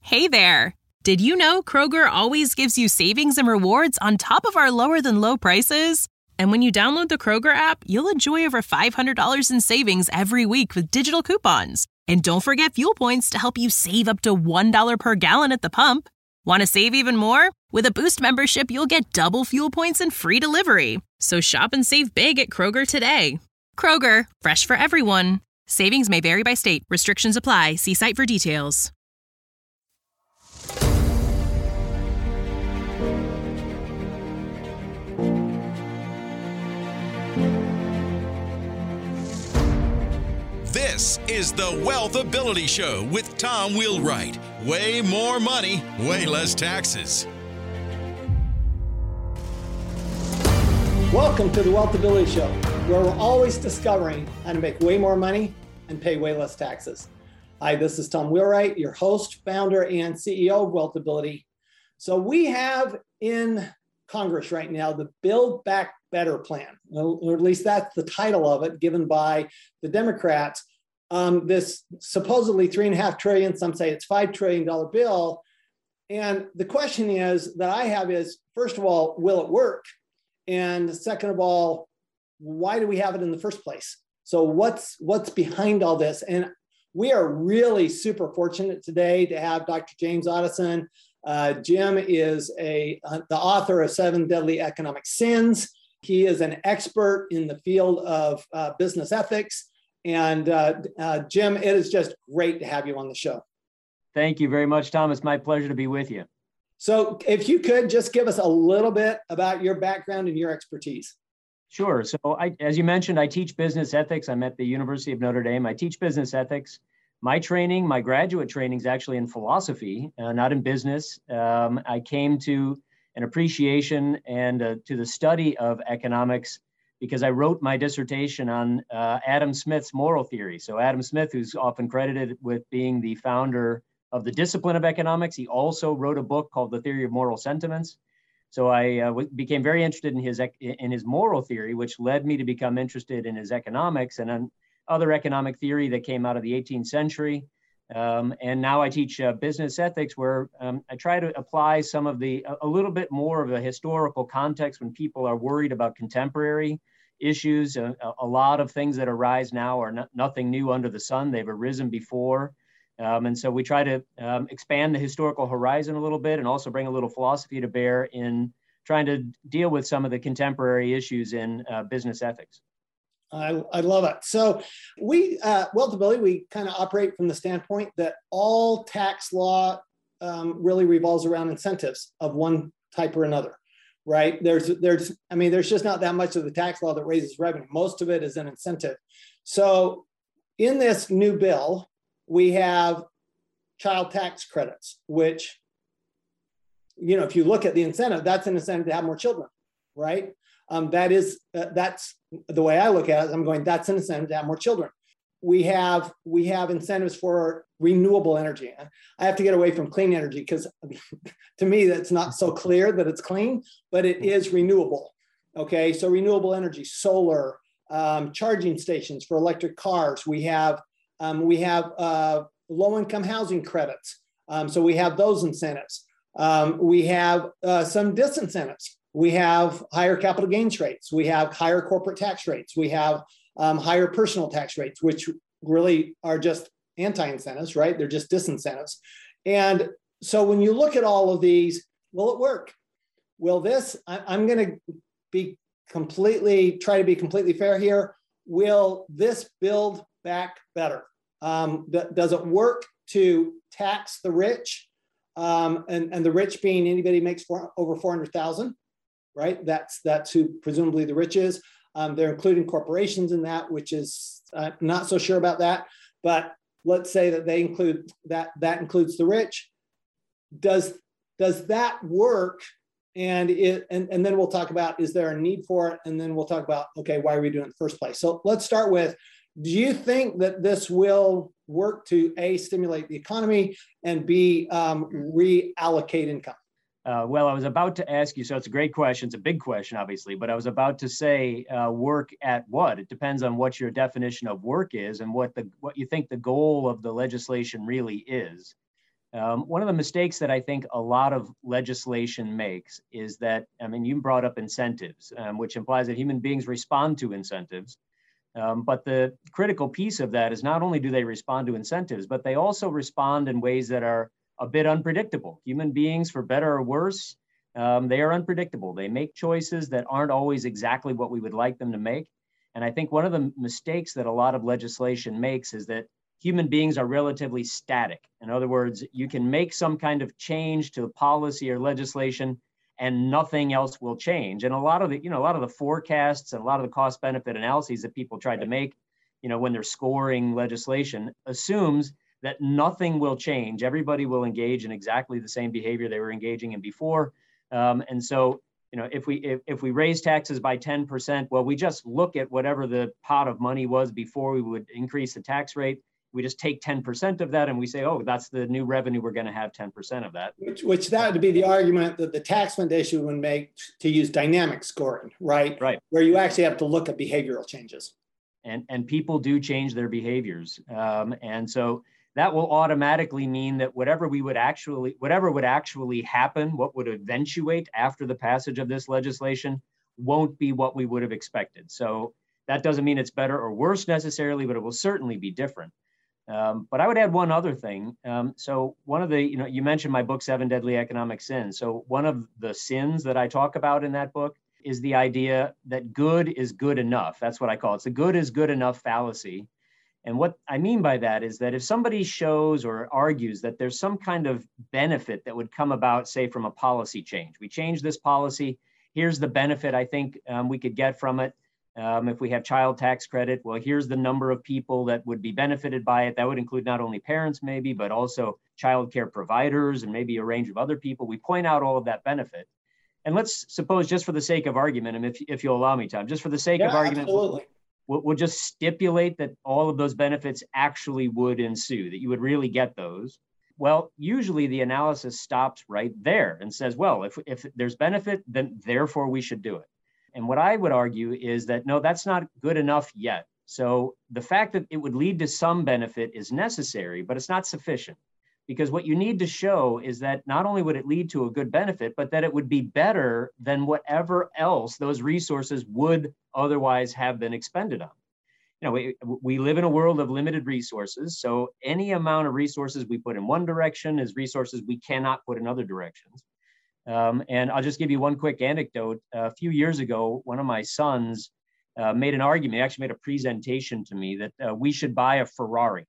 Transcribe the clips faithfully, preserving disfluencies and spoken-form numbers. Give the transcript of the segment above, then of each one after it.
Hey there! Did you know Kroger always gives you savings and rewards on top of our lower than low prices? And when you download the Kroger app, you'll enjoy over five hundred dollars in savings every week with digital coupons. And don't forget fuel points to help you save up to one dollar per gallon at the pump. Want to save even more? With a Boost membership, you'll get double fuel points and free delivery. So shop and save big at Kroger today. Kroger, fresh for everyone. Savings may vary by state. Restrictions apply. See site for details. This is the Wealth Ability Show with Tom Wheelwright. Way more money, way less taxes. Welcome to the Wealth Ability Show, where we're always discovering how to make way more money and pay way less taxes. Hi, this is Tom Wheelwright, your host, founder, and C E O of Wealth Ability. So we have in Congress right now the Build Back Better plan, or at least that's the title of it, given by the Democrats. Um, this supposedly three and a half trillion, some say it's five trillion dollar bill. And the question is that I have is, first of all, will it work? And second of all, why do we have it in the first place? So what's what's behind all this? And we are really super fortunate today to have Doctor James Otteson. Uh, Jim is a uh, the author of Seven Deadly Economic Sins. He is an expert in the field of uh, business ethics. And uh, uh, Jim, it is just great to have you on the show. Thank you very much, Tom. It's my pleasure to be with you. So if you could just give us a little bit about your background and your expertise. Sure. So I, as you mentioned, I teach business ethics. I'm at the University of Notre Dame. I teach business ethics. My training, my graduate training is actually in philosophy, uh, not in business. Um, I came to an appreciation and uh, to the study of economics because I wrote my dissertation on uh, Adam Smith's moral theory. So Adam Smith, who's often credited with being the founder of the discipline of economics, he also wrote a book called The Theory of Moral Sentiments. So I uh, w- became very interested in his ec- in his moral theory, which led me to become interested in his economics and then other economic theory that came out of the eighteenth century. Um, and now I teach uh, business ethics, where um, I try to apply some of the, a, a little bit more of a historical context when people are worried about contemporary issues. Uh, a, a lot of things that arise now are not, nothing new under the sun. They've arisen before. Um, and so we try to um, expand the historical horizon a little bit and also bring a little philosophy to bear in trying to deal with some of the contemporary issues in uh, business ethics. I, I love it. So we, uh, Wealth Ability, we kind of operate from the standpoint that all tax law um, really revolves around incentives of one type or another, right? There's, there's, I mean, there's just not that much of the tax law that raises revenue. Most of it is an incentive. So in this new bill, we have child tax credits, which, you know, if you look at the incentive, that's an incentive to have more children, right? Um, that is, uh, that's the way I look at it. I'm going, that's an incentive to have more children. We have, we have incentives for renewable energy. I have to get away from clean energy because to me, that's not so clear that it's clean, but it is renewable. Okay. So renewable energy, solar, um, charging stations for electric cars. We have, um, we have uh, low-income housing credits. Um, so we have those incentives. Um, we have uh, some disincentives. We have higher capital gains rates. We have higher corporate tax rates. We have um, higher personal tax rates, which really are just anti-incentives, right? They're just disincentives. And so when you look at all of these, will it work? Will this, I, I'm going to be completely, try to be completely fair here. Will this build back better? Um, th- does it work to tax the rich? Um, and, and the rich being anybody who makes four, over four hundred thousand. Right? That's that's who presumably the rich is. Um, they're including corporations in that, which is uh, not so sure about that. But let's say that they include that that includes the rich. Does does that work? And it and, and then we'll talk about, is there a need for it? And then we'll talk about, okay, why are we doing it in the first place? So let's start with, do you think that this will work to A, stimulate the economy, and B, um, reallocate income? Uh, well, I was about to ask you, so it's a great question. It's a big question, obviously, but I was about to say uh, work at what? It depends on what your definition of work is and what the what you think the goal of the legislation really is. Um, one of the mistakes that I think a lot of legislation makes is that, I mean, you brought up incentives, um, which implies that human beings respond to incentives. Um, but the critical piece of that is not only do they respond to incentives, but they also respond in ways that are a bit unpredictable. Human beings, for better or worse, um, they are unpredictable. They make choices that aren't always exactly what we would like them to make. And I think one of the mistakes that a lot of legislation makes is that human beings are relatively static. In other words, you can make some kind of change to policy or legislation and nothing else will change. And a lot of the, you know, a lot of the forecasts and a lot of the cost benefit analyses that people tried to make, you know, when they're scoring legislation assumes that nothing will change. Everybody will engage in exactly the same behavior they were engaging in before. Um, and so, you know, if we if, if we raise taxes by ten percent, well, we just look at whatever the pot of money was before we would increase the tax rate. We just take ten percent of that and we say, oh, that's the new revenue. We're going to have ten percent of that. Which, which that would be the argument that the tax foundation would make to use dynamic scoring, right? Right. Where you actually have to look at behavioral changes. And, and people do change their behaviors. Um, and so that will automatically mean that whatever we would actually, whatever would actually happen, what would eventuate after the passage of this legislation won't be what we would have expected. So that doesn't mean it's better or worse necessarily, but it will certainly be different. Um, but I would add one other thing. Um, so one of the, you know, you mentioned my book, Seven Deadly Economic Sins. So one of the sins that I talk about in that book is the idea that good is good enough. That's what I call it. It's the good is good enough fallacy. And what I mean by that is that if somebody shows or argues that there's some kind of benefit that would come about, say, from a policy change, we change this policy, here's the benefit I think um, we could get from it. Um, if we have child tax credit, well, here's the number of people that would be benefited by it. That would include not only parents maybe, but also child care providers and maybe a range of other people. We point out all of that benefit. And let's suppose, just for the sake of argument, and if, if you'll allow me, Tom, just for the sake yeah, of argument, absolutely. We'll, we'll just stipulate that all of those benefits actually would ensue, that you would really get those. Well, usually the analysis stops right there and says, well, if, if there's benefit, then therefore we should do it. And what I would argue is that, no, that's not good enough yet. So the fact that it would lead to some benefit is necessary, but it's not sufficient. Because what you need to show is that not only would it lead to a good benefit, but that it would be better than whatever else those resources would otherwise have been expended on. You know, we, we live in a world of limited resources. So any amount of resources we put in one direction is resources we cannot put in other directions. Um, and I'll just give you one quick anecdote. A few years ago, one of my sons uh, made an argument, he actually made a presentation to me that uh, we should buy a Ferrari.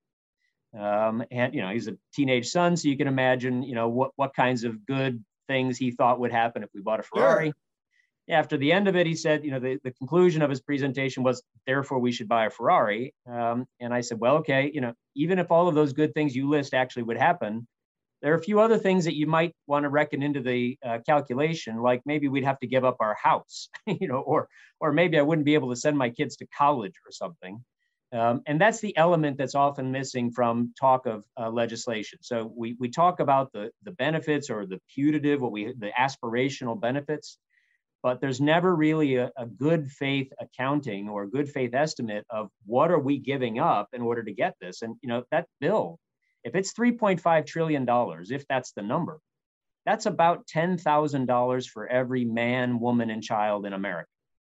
Um, and, you know, he's a teenage son, so you can imagine, you know, what, what kinds of good things he thought would happen if we bought a Ferrari. Sure. After the end of it, he said, you know, the, the conclusion of his presentation was, therefore, we should buy a Ferrari. Um, and I said, well, okay, you know, even if all of those good things you list actually would happen, there are a few other things that you might want to reckon into the uh, calculation, like maybe we'd have to give up our house, you know, or, or maybe I wouldn't be able to send my kids to college or something. Um, and that's the element that's often missing from talk of uh, legislation. So we, we talk about the, the benefits or the putative, what we the aspirational benefits, but there's never really a, a good faith accounting or a good faith estimate of what are we giving up in order to get this. And, you know, that bill, if it's three point five trillion dollars, if that's the number, that's about ten thousand dollars for every man, woman, and child in America.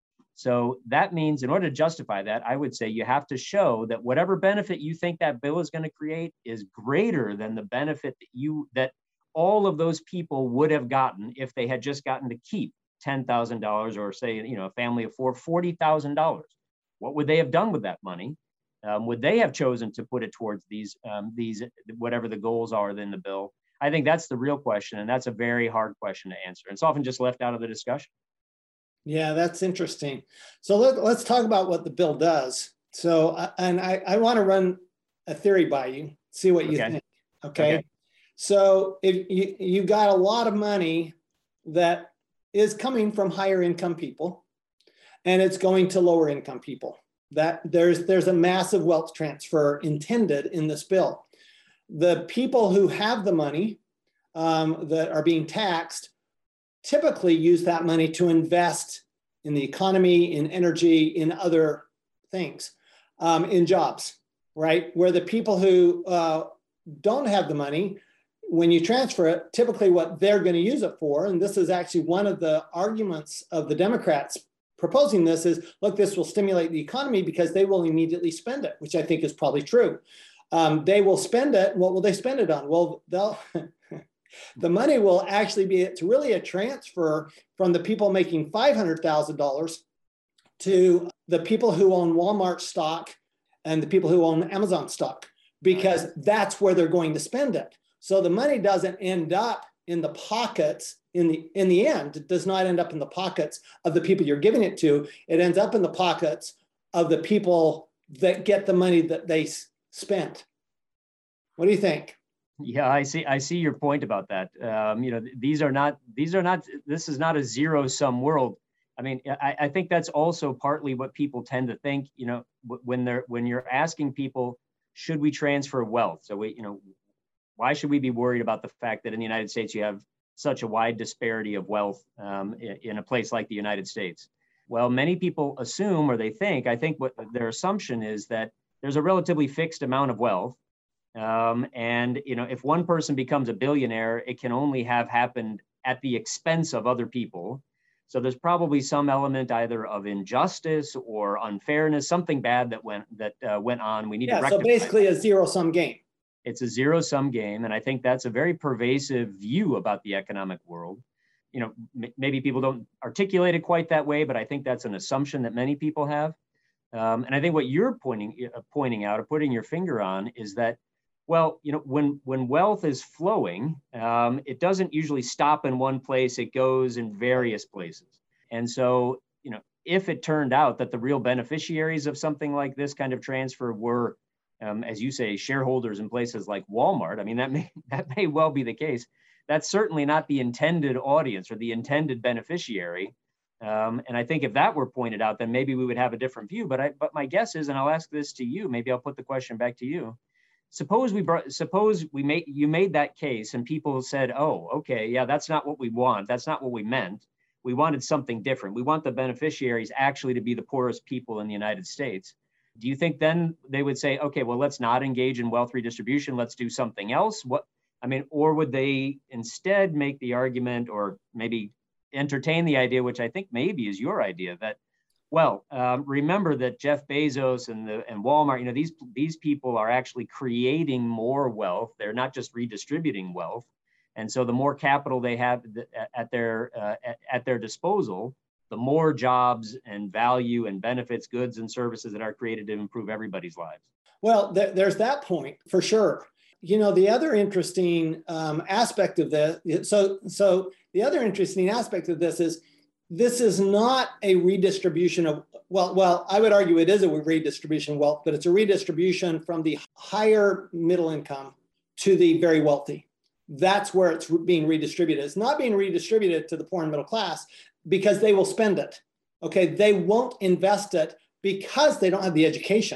So that means in order to justify that, I would say you have to show that whatever benefit you think that bill is going to create is greater than the benefit that you that all of those people would have gotten if they had just gotten to keep ten thousand dollars, or say, you know, a family of four, forty thousand dollars. What would they have done with that money? Um, would they have chosen to put it towards these, um, these whatever the goals are in the bill? I think that's the real question, and that's a very hard question to answer. It's often just left out of the discussion. Yeah, that's interesting. So let, let's talk about what the bill does. So, and I, I want to run a theory by you, see what you okay. think. Okay? okay. So if you, you got a lot of money that is coming from higher income people, and it's going to lower income people. That there's, there's a massive wealth transfer intended in this bill. The people who have the money um, that are being taxed typically use that money to invest in the economy, in energy, in other things, um, in jobs, right? Where the people who uh, don't have the money when you transfer it, typically what they're going to use it for, and this is actually one of the arguments of the Democrats proposing this, is, look, this will stimulate the economy because they will immediately spend it, which I think is probably true. Um, they will spend it. What will they spend it on? Well, they'll the money will actually be, it's really a transfer from the people making five hundred thousand dollars to the people who own Walmart stock and the people who own Amazon stock, because that's where they're going to spend it. So the money doesn't end up in the pockets, in the in the end, it does not end up in the pockets of the people you're giving it to. It ends up in the pockets of the people that get the money that they s- spent. What do you think? Yeah, I see. I see your point about that. Um, you know, these are not. These are not. This is not a zero-sum world. I mean, I, I think that's also partly what people tend to think. You know, when they're when you're asking people, should we transfer wealth? So we, you know, why should we be worried about the fact that in the United States you have such a wide disparity of wealth um, in, in a place like the United States? Well, many people assume, or they think. I think what their assumption is that there's a relatively fixed amount of wealth. Um, and, you know, if one person becomes a billionaire, it can only have happened at the expense of other people. So there's probably some element either of injustice or unfairness, something bad that went that uh, went on. We need yeah, to rectify. So basically a zero-sum game. It's a zero-sum game. And I think that's a very pervasive view about the economic world. You know, m- maybe people don't articulate it quite that way, but I think that's an assumption that many people have. Um, and I think what you're pointing uh, pointing out or putting your finger on is that, well, you know, when when wealth is flowing, um, it doesn't usually stop in one place. It goes in various places. And so, you know, if it turned out that the real beneficiaries of something like this kind of transfer were, um, as you say, shareholders in places like Walmart, I mean, that may that may well be the case. That's certainly not the intended audience or the intended beneficiary. Um, and I think if that were pointed out, then maybe we would have a different view. But I, but my guess is, and I'll ask this to you, maybe I'll put the question back to you. Suppose we brought, suppose we made, you made that case and people said, oh, okay, yeah, that's not what we want. That's not what we meant. We wanted something different. We want the beneficiaries actually to be the poorest people in the United States. Do you think then they would say, okay, well, let's not engage in wealth redistribution. Let's do something else? What, I mean, or would they instead make the argument or maybe entertain the idea, which I think maybe is your idea, that, well, um, remember that Jeff Bezos and the and Walmart, you know, these these people are actually creating more wealth. They're not just redistributing wealth, and so the more capital they have at their uh, at, at their disposal, the more jobs and value and benefits, goods and services that are created to improve everybody's lives. Well, th- there's that point for sure. You know, the other interesting um, aspect of this, so so the other interesting aspect of this is, this is not a redistribution of, well, well, I would argue it is a redistribution of wealth, but it's a redistribution from the higher middle income to the very wealthy. That's where it's being redistributed. It's not being redistributed to the poor and middle class because they will spend it. Okay, they won't invest it because they don't have the education.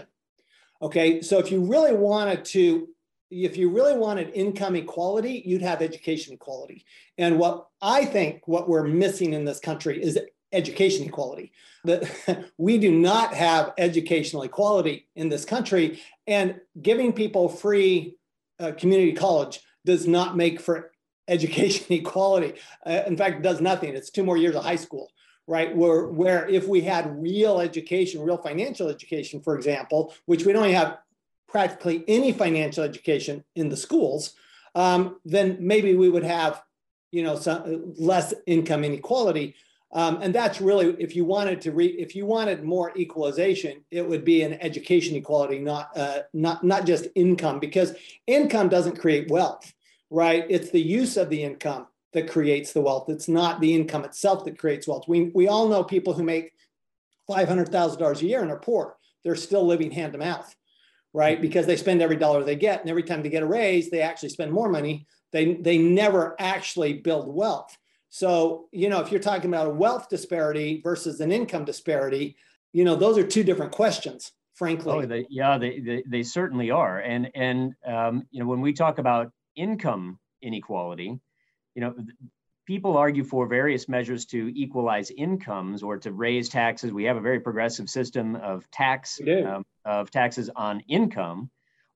Okay, so if you really wanted to, if you really wanted income equality, you'd have education equality. And what I think what we're missing in this country is education equality. That we do not have educational equality in this country, and giving people free uh, community college does not make for education equality. Uh, in fact, it does nothing. It's two more years of high school, right? Where, where if we had real education, real financial education, for example, which we don't have practically any financial education in the schools, um, then maybe we would have, you know, some less income inequality. Um, and that's really, if you wanted to re, if you wanted more equalization, it would be an education equality, not uh, not not just income, because income doesn't create wealth, right? It's the use of the income that creates the wealth. It's not the income itself that creates wealth. We we all know people who make five hundred thousand dollars a year and are poor. They're still living hand to mouth, right? Because they spend every dollar they get, and every time they get a raise, they actually spend more money. They they never actually build wealth. So, you know, if you're talking about a wealth disparity versus an income disparity, you know, those are two different questions, frankly. Oh, they, yeah, they, they they certainly are. And and um, you know, when we talk about income inequality, you know, people argue for various measures to equalize incomes or to raise taxes. We have a very progressive system of tax um, of taxes on income.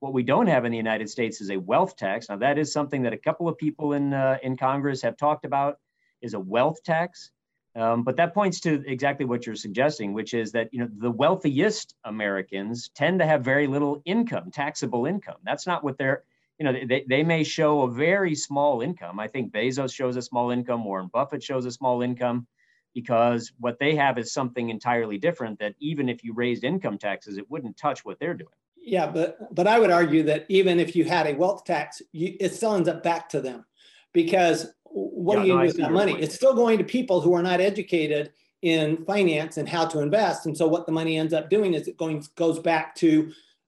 What we don't have in the United States is a wealth tax. Now, that is something that a couple of people in uh, in Congress have talked about, is a wealth tax. Um, but that points to exactly what you're suggesting, which is that, you know, the wealthiest Americans tend to have very little income, taxable income. That's not what they're, you know, they, they may show a very small income. I think Bezos shows a small income, Warren Buffett shows a small income, because what they have is something entirely different that even if you raised income taxes, it wouldn't touch what they're doing. Yeah, but but I would argue that even if you had a wealth tax, you, it still ends up back to them, because what Yeah, do you no, do I with see that your money? point. It's still going to people who are not educated in finance and how to invest. And so what the money ends up doing is it going goes back to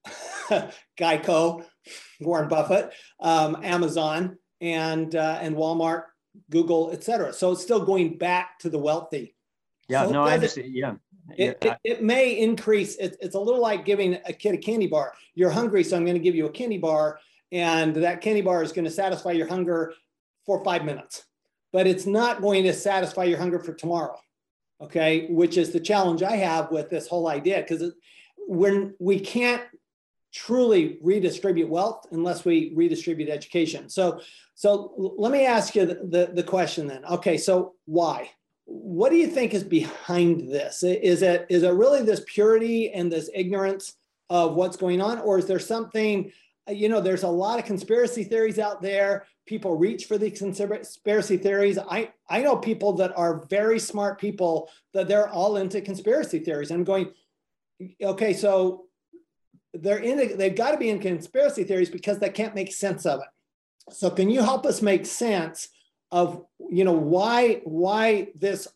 Geico, Warren Buffett, um, Amazon, and uh, and Walmart, Google, et cetera. So it's still going back to the wealthy. Yeah, So no, it I doesn't- understand. Yeah. It, Yeah, it, it may increase. It, it's a little like giving a kid a candy bar. You're hungry, so I'm going to give you a candy bar. And that candy bar is going to satisfy your hunger for five minutes. But it's not going to satisfy your hunger for tomorrow. Okay, which is the challenge I have with this whole idea, because when we can't truly redistribute wealth unless we redistribute education. So, so let me ask you the, the, the question then. Okay, so why? What do you think is behind this? Is it is it really this purity and this ignorance of what's going on, or is there something? You know, there's a lot of conspiracy theories out there. People reach for these conspiracy theories. I, I know people that are very smart people that they're all into conspiracy theories. I'm going, okay, so they're in, they've got to be in conspiracy theories because they can't make sense of it. So can you help us make sense of, you know, why, why this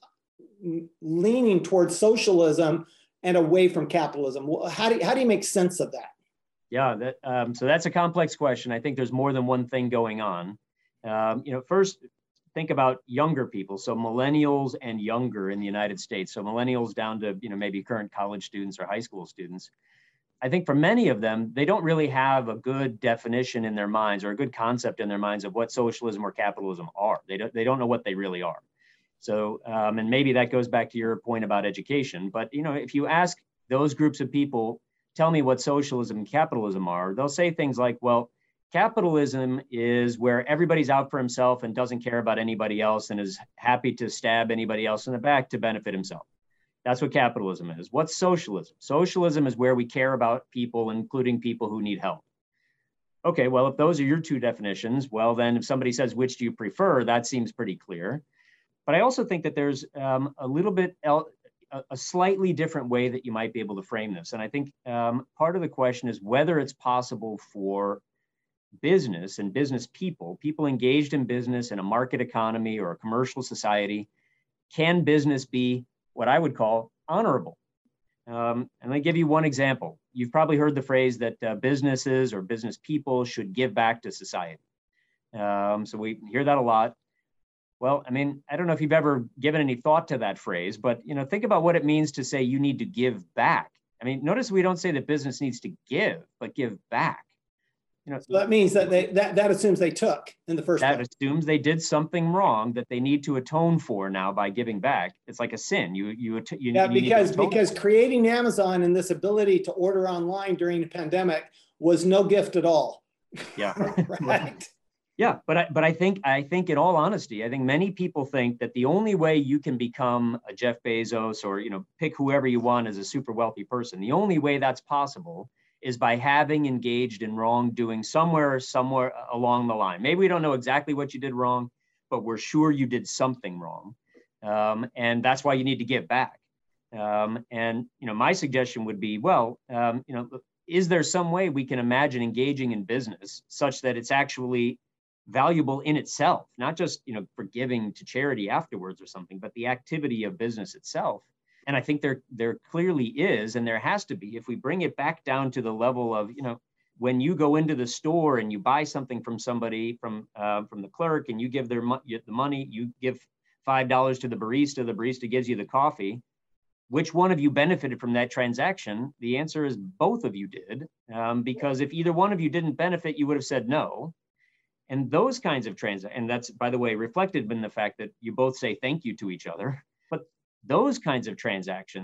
leaning towards socialism and away from capitalism? How do you, how do you make sense of that? Yeah, that, um, so that's a complex question. I think there's more than one thing going on. Um, you know, first, think about younger people. So millennials and younger in the United States. So millennials down to, you know, maybe current college students or high school students. I think for many of them, they don't really have a good definition in their minds or a good concept in their minds of what socialism or capitalism are. They don't, they don't know what they really are. So, um, and maybe that goes back to your point about education. But, you know, if you ask those groups of people, tell me what socialism and capitalism are, they'll say things like, well, capitalism is where everybody's out for himself and doesn't care about anybody else and is happy to stab anybody else in the back to benefit himself. That's what capitalism is. What's socialism? Socialism is where we care about people, including people who need help. Okay, well, if those are your two definitions, well, then if somebody says, which do you prefer? That seems pretty clear. But I also think that there's um, a little bit else, a slightly different way that you might be able to frame this. And I think um, part of the question is whether it's possible for business and business people, people engaged in business in a market economy or a commercial society, can business be what I would call honorable? Um, and I give you one example. You've probably heard the phrase that uh, businesses or business people should give back to society. Um, so we hear that a lot. Well, I mean, I don't know if you've ever given any thought to that phrase, but, you know, think about what it means to say you need to give back. I mean, notice we don't say that business needs to give, but give back. You know, so that means that they that, that assumes they took in the first that place. assumes they did something wrong that they need to atone for now by giving back. It's like a sin. You you you, Yeah, you because need to because creating Amazon and this ability to order online during the pandemic was no gift at all. Yeah. Right. Yeah, but I, but I think I think in all honesty, I think many people think that the only way you can become a Jeff Bezos or, you know, pick whoever you want as a super wealthy person, the only way that's possible is by having engaged in wrongdoing somewhere somewhere along the line. Maybe we don't know exactly what you did wrong, but we're sure you did something wrong, um, and that's why you need to give back. Um, and you know, my suggestion would be, well, um, you know, is there some way we can imagine engaging in business such that it's actually valuable in itself, not just, you know, for giving to charity afterwards or something, but the activity of business itself. And I think there, there clearly is, and there has to be, if we bring it back down to the level of, you know, when you go into the store and you buy something from somebody, from uh, from the clerk, and you give their mo- the money, you give five dollars to the barista, the barista gives you the coffee. Which one of you benefited from that transaction? The answer is both of you did, um, because if either one of you didn't benefit, you would have said no. And those kinds of transactions, and that's, by the way, reflected in the fact that you both say thank you to each other. But those kinds of transactions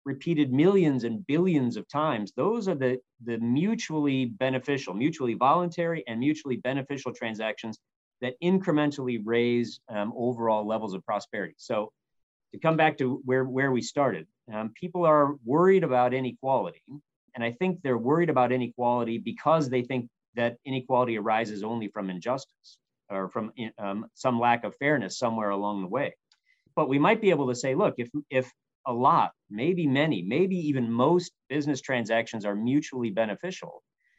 repeated millions and billions of times, those are the, the mutually beneficial, mutually voluntary and mutually beneficial transactions that incrementally raise um, overall levels of prosperity. So to come back to where, where we started, um, people are worried about inequality. And I think they're worried about inequality because they think that inequality arises only from injustice or from um, some lack of fairness somewhere along the way. But we might be able to say, look, if, if a lot, maybe many, maybe even most business transactions are mutually beneficial,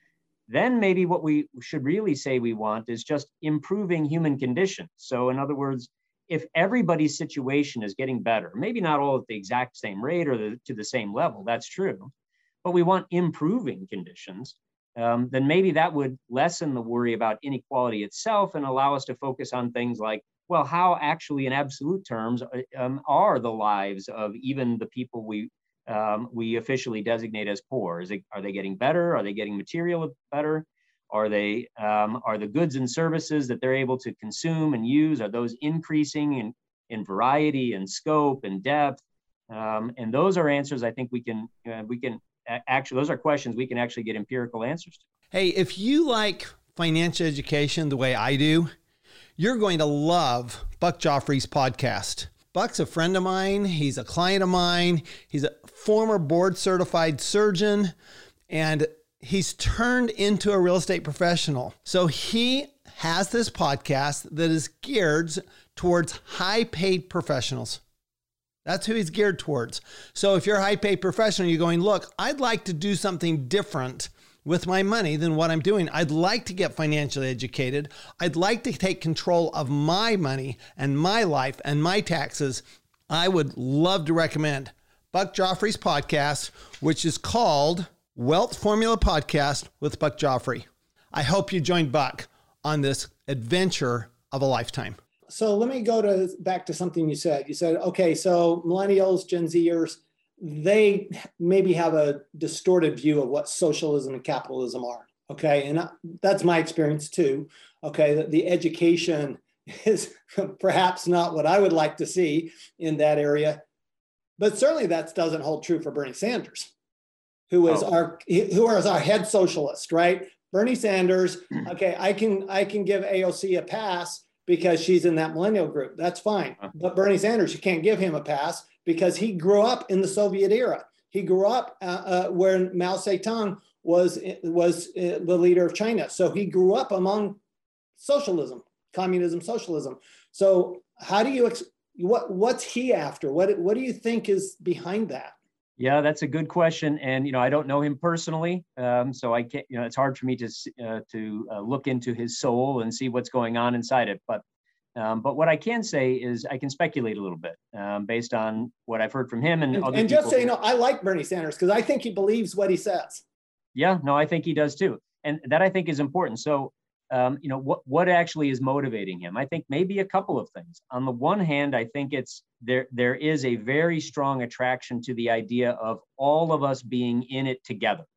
then maybe what we should really say we want is just improving human conditions. So in other words, if everybody's situation is getting better, maybe not all at the exact same rate or the, to the same level, that's true, but we want improving conditions, um, then maybe that would lessen the worry about inequality itself and allow us to focus on things like, well, how actually in absolute terms um, are the lives of even the people we um, we officially designate as poor? Is it, are they getting better? Are they getting material better? Are they um, are the goods and services that they're able to consume and use, are those increasing in, in variety and scope and depth? Um, and those are answers I think we can uh, we can actually, those are questions we can actually get empirical answers to. Hey, if you like financial education the way I do, you're going to love Buck Joffrey's podcast. Buck's a friend of mine. He's a client of mine. He's a former board certified surgeon, and he's turned into a real estate professional. So he has this podcast that is geared towards high paid professionals. That's who he's geared towards. So if you're a high paid professional, you're going, look, I'd like to do something different with my money than what I'm doing. I'd like to get financially educated. I'd like to take control of my money and my life and my taxes. I would love to recommend Buck Joffrey's podcast, which is called Wealth Formula Podcast with Buck Joffrey. I hope you join Buck on this adventure of a lifetime. So let me go to back to something you said. You said, okay, so millennials, Gen Zers, they maybe have a distorted view of what socialism and capitalism are. Okay. And that's my experience too. Okay. The, the education is perhaps not what I would like to see in that area, but certainly that doesn't hold true for Bernie Sanders, who is oh. our, who is our head socialist, right? Bernie Sanders. Okay. I can, I can give A O C a pass because she's in that millennial group. That's fine. But Bernie Sanders, you can't give him a pass because he grew up in the Soviet era. He grew up uh, uh, where Mao Zedong was, was uh, the leader of China. So he grew up among socialism, communism, socialism. So how do you, ex- what, what's he after? What, what do you think is behind that? Yeah, that's a good question. And, you know, I don't know him personally. Um, so I can't, you know, it's hard for me to, uh, to uh, look into his soul and see what's going on inside it. But Um, but what I can say is I can speculate a little bit um, based on what I've heard from him and, and other And people. just so you know, I like Bernie Sanders because I think he believes what he says. Yeah, no, I think he does too. And that I think is important. So, um, you know, what, what actually is motivating him? I think maybe a couple of things. On the one hand, I think it's there, there is a very strong attraction to the idea of all of us being in it together.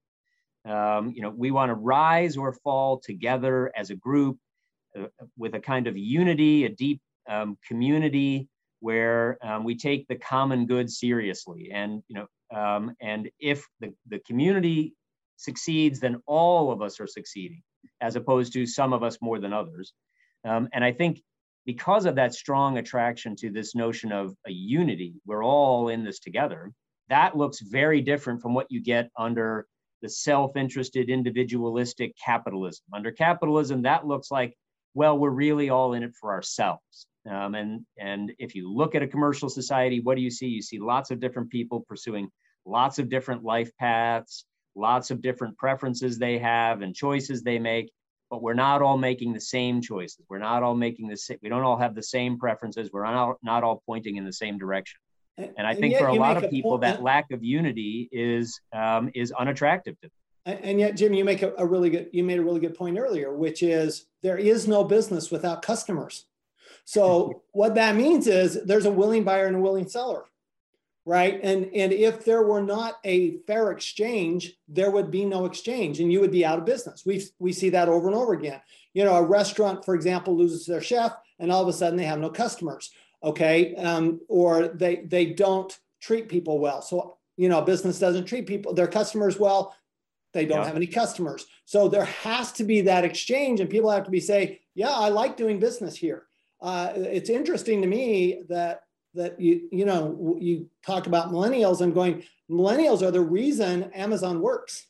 Um, you know, we want to rise or fall together as a group, with a kind of unity, a deep um, community where um, we take the common good seriously. And, you know, um, and if the, the community succeeds, then all of us are succeeding, as opposed to some of us more than others. Um, and I think because of that strong attraction to this notion of a unity, we're all in this together, that looks very different from what you get under the self-interested, individualistic capitalism. Under capitalism, that looks like, well, we're really all in it for ourselves. Um, and, and if you look at a commercial society, what do you see? You see lots of different people pursuing lots of different life paths, lots of different preferences they have and choices they make, but we're not all making the same choices. We're not all making the same, we don't all have the same preferences. We're not, not all pointing in the same direction. And I think for a lot of people, that lack of unity is, um, is unattractive to them. And yet, Jim, you make a, a really good, you made a really good point earlier, which is there is no business without customers. So what that means is there's a willing buyer and a willing seller, right? And, and if there were not a fair exchange, there would be no exchange and you would be out of business. We we see that over and over again. You know, a restaurant, for example, loses their chef and all of a sudden they have no customers, okay? Um, or they, they don't treat people well. So you know, business doesn't treat people, their customers well, they don't yeah. have any customers. So there has to be that exchange, and people have to be say, yeah, I like doing business here. Uh, it's interesting to me that that you you know you talk about millennials. I'm going, millennials are the reason Amazon works.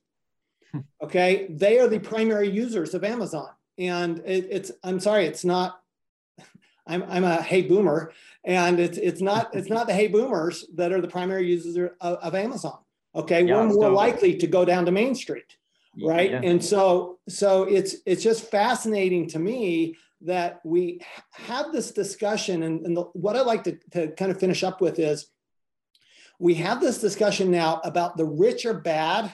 Okay, they are the primary users of Amazon, and it, it's I'm sorry, it's not. I'm I'm a hey boomer, and it's it's not it's not the hey boomers that are the primary users of, of Amazon. Okay, yeah, we're more so, likely to go down to Main Street, right? Yeah. And so so it's it's just fascinating to me that we have this discussion, and, and the, what I'd like to, to kind of finish up with is we have this discussion now about the rich are bad,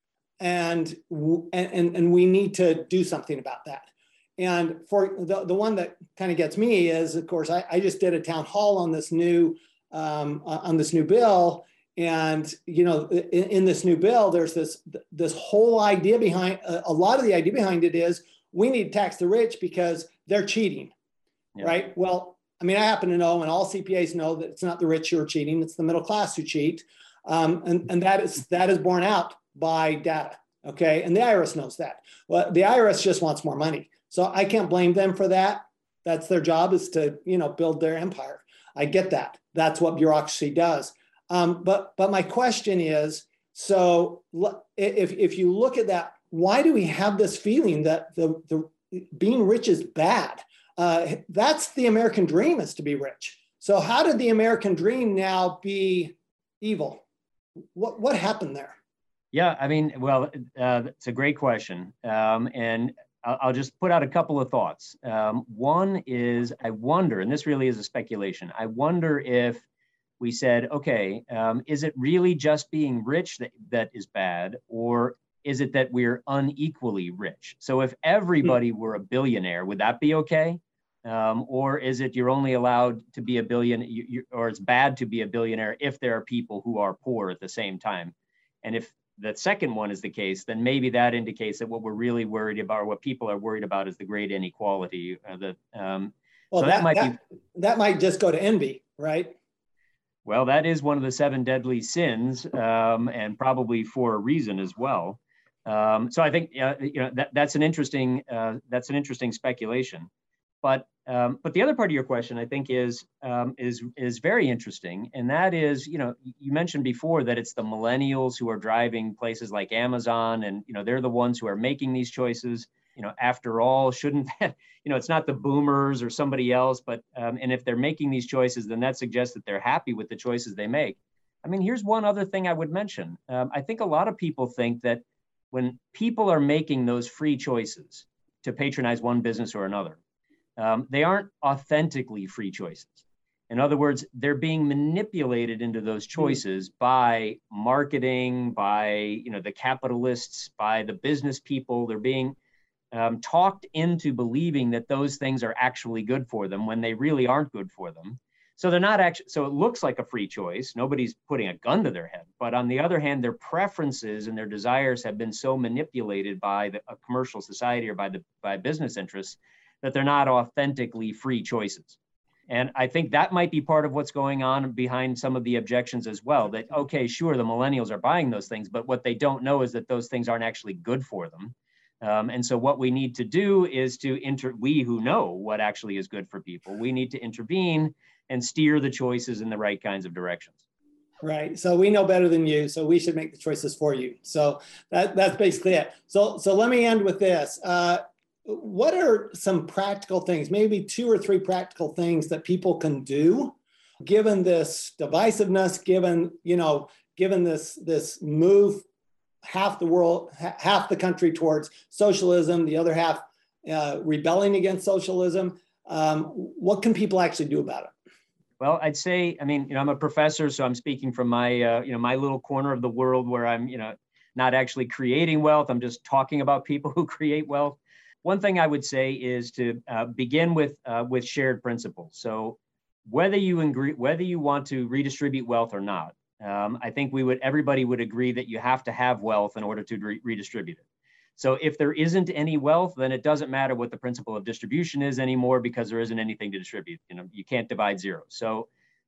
and and and we need to do something about that. And for the, the one that kind of gets me is, of course, I, I just did a town hall on this new um, on this new bill. And, you know, in, in this new bill, there's this this whole idea behind, a lot of the idea behind it is we need to tax the rich because they're cheating, yeah. right? Well, I mean, I happen to know, and all C P As know, that it's not the rich who are cheating, it's the middle class who cheat. Um, and, and that is that is borne out by data, okay? And the I R S knows that. Well, the I R S just wants more money. So I can't blame them for that. That's their job, is to, you know, build their empire. I get that. That's what bureaucracy does. Um, but but my question is, so if if you look at that, why do we have this feeling that the, the being rich is bad? Uh, that's the American dream, is to be rich. So how did the American dream now be evil? What what happened there? Yeah, I mean, well, uh, it's a great question, um, and I'll, I'll just put out a couple of thoughts. Um, one is, I wonder, and this really is a speculation, I wonder if we said, okay, um, is it really just being rich that, that is bad, or is it that we're unequally rich? So if everybody were a billionaire, would that be okay? Um, or is it you're only allowed to be a billion, you, you, or it's bad to be a billionaire if there are people who are poor at the same time? And if the second one is the case, then maybe that indicates that what we're really worried about, or what people are worried about, is the great inequality. Uh, the, um, well, so that, that might that, be that might just go to envy, right? Well, that is one of the seven deadly sins, um, and probably for a reason as well. Um, so I think uh, you know that that's an interesting uh, that's an interesting speculation. But um, but the other part of your question, I think, is um, is is very interesting, and that is, you know, you mentioned before that it's the millennials who are driving places like Amazon, and you know they're the ones who are making these choices. You know, after all, shouldn't that, you know, it's not the boomers or somebody else, but, um, and if they're making these choices, then that suggests that they're happy with the choices they make. I mean, here's one other thing I would mention. Um, I think a lot of people think that when people are making those free choices to patronize one business or another, um, they aren't authentically free choices. In other words, they're being manipulated into those choices by marketing, by, you know, the capitalists, by the business people. They're being Um, talked into believing that those things are actually good for them when they really aren't good for them. So they're not actually, so it looks like a free choice. Nobody's putting a gun to their head. But on the other hand, their preferences and their desires have been so manipulated by the, a commercial society or by the by business interests that they're not authentically free choices. And I think that might be part of what's going on behind some of the objections as well, that, okay, sure, the millennials are buying those things, but what they don't know is that those things aren't actually good for them. Um, and so what we need to do is to inter, we who know what actually is good for people, we need to intervene and steer the choices in the right kinds of directions. Right. So we know better than you, so we should make the choices for you. So that, that's basically it. So, so let me end with this. Uh, what are some practical things, maybe two or three practical things that people can do, given this divisiveness, given, you know, given this, this move, half the world, half the country towards socialism, the other half uh, rebelling against socialism. Um, what can people actually do about it? Well, I'd say, I mean, you know, I'm a professor, so I'm speaking from my, uh, you know, my little corner of the world where I'm, you know, not actually creating wealth. I'm just talking about people who create wealth. One thing I would say is to uh, begin with uh, with shared principles. So whether you agree, whether you want to redistribute wealth or not, Um, I think we would, everybody would agree that you have to have wealth in order to re- redistribute it. So if there isn't any wealth, then it doesn't matter what the principle of distribution is anymore, because there isn't anything to distribute. You know, you can't divide zero. So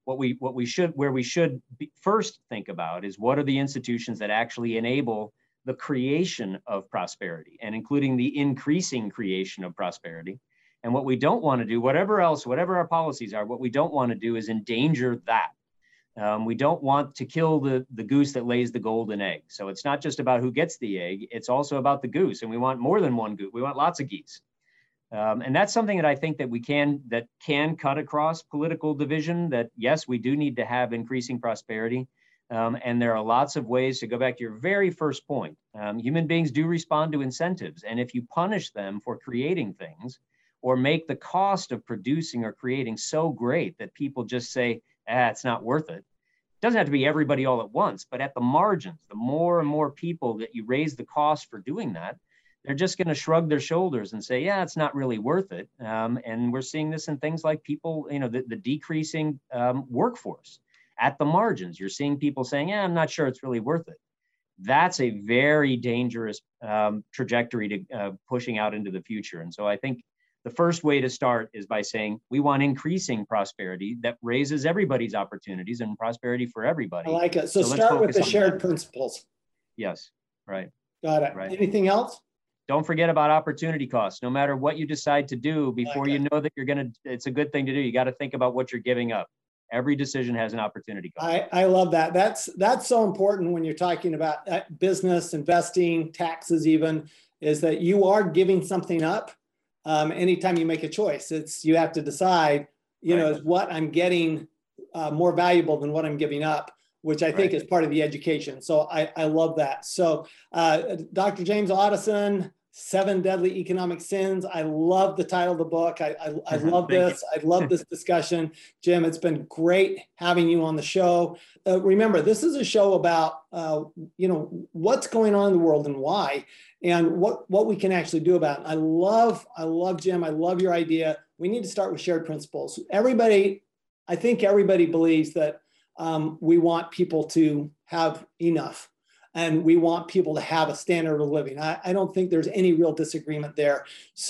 what we what we should where we should be, first think about is what are the institutions that actually enable the creation of prosperity, and including the increasing creation of prosperity. And what we don't want to do, whatever else, whatever our policies are, what we don't want to do is endanger that. Um, we don't want to kill the, the goose that lays the golden egg. So it's not just about who gets the egg, it's also about the goose. And we want more than one goose. We want lots of geese. Um, and that's something that I think that we can, that can cut across political division, that yes, we do need to have increasing prosperity. Um, and there are lots of ways to go back to your very first point. Um, human beings do respond to incentives. And if you punish them for creating things or make the cost of producing or creating so great that people just say, ah, it's not worth it. It doesn't have to be everybody all at once, but at the margins, the more and more people that you raise the cost for doing that, they're just going to shrug their shoulders and say, yeah, it's not really worth it. Um, and we're seeing this in things like people, you know, the, the decreasing um, workforce at the margins. You're seeing people saying, yeah, I'm not sure it's really worth it. That's a very dangerous um, trajectory to uh, pushing out into the future. And so I think the first way to start is by saying we want increasing prosperity that raises everybody's opportunities and prosperity for everybody. I like it. So, so start with the shared that. principles. Yes, right. Got it. Right. Anything else? Don't forget about opportunity costs. No matter what you decide to do, before like you know that you're going to, it's a good thing to do. You got to think about what you're giving up. Every decision has an opportunity cost. I, I love that. That's, that's so important when you're talking about business, investing, taxes even, is that you are giving something up. Um, anytime you make a choice, it's you have to decide, you right. know, is what I'm getting uh, more valuable than what I'm giving up, which I think right. is part of the education. So I, I love that. So uh, Doctor James Otteson, Seven Deadly Economic Sins. I love the title of the book. I, I, I love this. I love this discussion. Jim, it's been great having you on the show. Uh, remember, this is a show about, uh, you know, what's going on in the world and why, and what, what we can actually do about it. I love, I love, Jim. I love your idea. We need to start with shared principles. Everybody, I think everybody believes that um, we want people to have enough. And we want people to have a standard of living. I, I don't think there's any real disagreement there.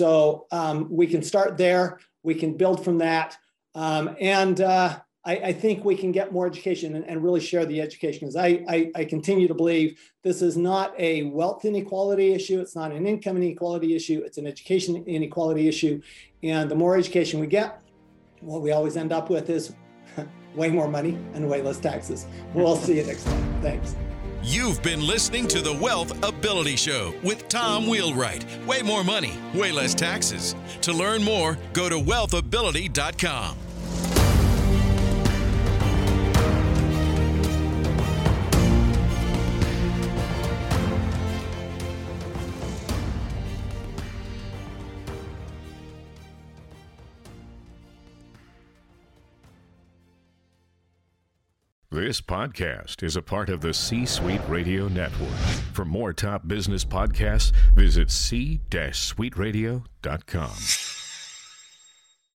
So um, we can start there. We can build from that. Um, and uh, I, I think we can get more education and, and really share the education. Because I, I, I continue to believe this is not a wealth inequality issue. It's not an income inequality issue. It's an education inequality issue. And the more education we get, what we always end up with is way more money and way less taxes. We'll see you next time. Thanks. You've been listening to the Wealth Ability Show with Tom Wheelwright. Way more money, way less taxes. To learn more, go to wealth ability dot com. This podcast is a part of the C-Suite Radio Network. For more top business podcasts, visit c suite radio dot com.